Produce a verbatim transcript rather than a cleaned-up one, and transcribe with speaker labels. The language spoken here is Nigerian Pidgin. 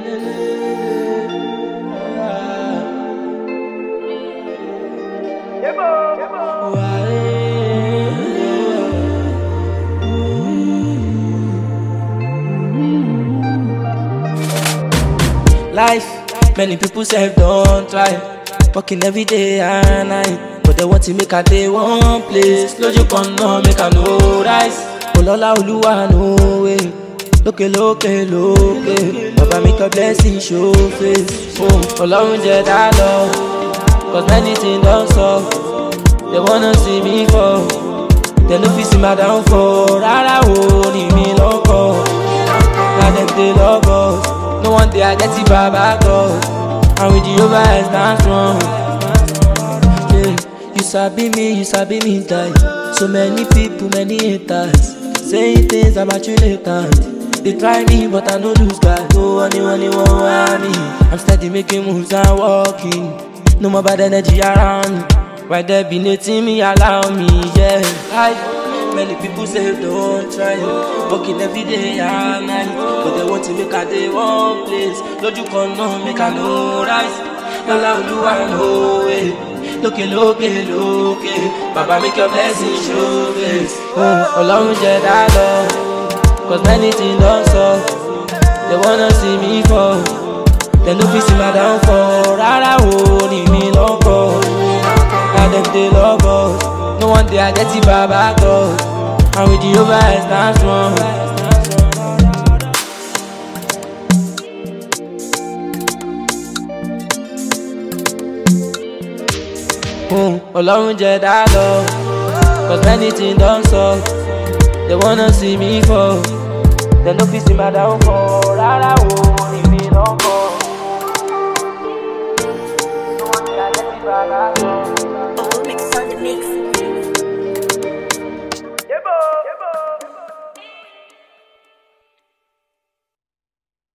Speaker 1: Life, many people say don't try, working every day and night, but they want to make a day one place. Lójú kan náà make a no rise. Olola Oluwa no way. Lókè lókè lókè, Baba make a blessing show face. Oh, Ọlọ́run jẹ́ dá lọ, cause many things don't solve. They wanna see me fall, they no fit see my downfall. Rárá o, ní mi lọ́kọ̀, na dem dey love us. No one day I get it Baba God, and with Jehovah I stand strong. Yeah, you sabi me, you sabi me die. So many people, many haters, saying things about you later. They try me, but I no lose guy. No one, no one, no one me. I'm steady making moves and walking. No more bad energy around me. Why they be letting me allow me? Yeah, I. Many people say don't try, working every day and night, but they want to make a day one place. Lójú kan náà make a no rise. Lọ́lá Olúwa no way. Lókè lókè lókè, Baba make your blessing show face. Oh, Ọlọ́run jẹ́ dá lọ, cause many things don't solve. They wanna see me fall, they no fit see my downfall. Rárá o, ní mi lọ́kọ̀, na dem dey love us. No one day I get it Baba God, and with Jehovah I stand strong. Oh, Ọlọ́run jẹ́ dá lọ, cause many things don't solve. They wanna see me fall, they no fit see my downfall. Rárá o, ní mi lọ́kọ̀, no one day I get it Baba God.